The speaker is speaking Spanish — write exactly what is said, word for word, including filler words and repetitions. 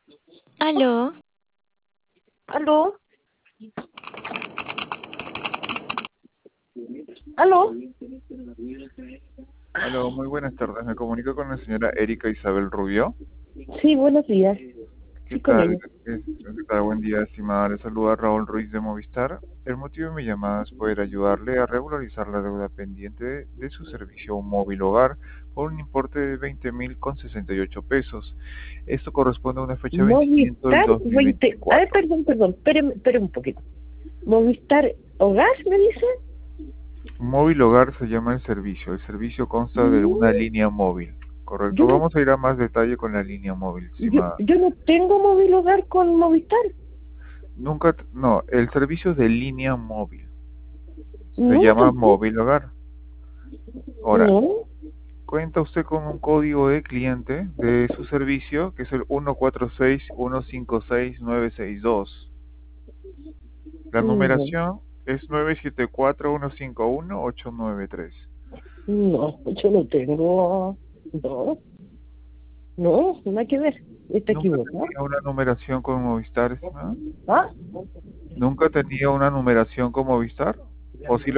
Aló, ¿Aló? ¿Aló? Aló, muy buenas tardes. Me comunico con la señora Erika Isabel Rubio. Sí, buenos días. ¿Qué Sí, con tal? ella. Es- ¿Qué tal? Buen día, estimada. Le saluda Raúl Ruiz de Movistar. El motivo de mi llamada es poder ayudarle a regularizar la deuda pendiente de, de su servicio móvil hogar por un importe de veinte mil con sesenta y ocho pesos. Esto corresponde a una fecha de vencimiento del Movistar veinte. A ver, dos mil veinticuatro. perdón, perdón. Espéreme, espéreme un poquito. Movistar Hogar, ¿me dice? Móvil hogar se llama el servicio. El servicio consta de una Mm, línea móvil. Yo Correcto. no, Vamos a ir a más detalle con la línea móvil, yo, estimada. yo no tengo móvil hogar con Movistar. Nunca, t- no, el servicio de línea móvil se No, llama tampoco. móvil hogar. Ahora, No. cuenta usted con un código de cliente de su servicio que es el uno cuatro seis uno cinco seis nueve seis dos. La No, numeración es nueve siete cuatro uno cinco uno ocho nueve tres. no, yo no tengo. No, no, nada que ver. Está ¿Nunca equivocado. tenía una numeración con Movistar, estimado? ¿Ah? ¿Nunca tenía una numeración con Movistar? ¿O sí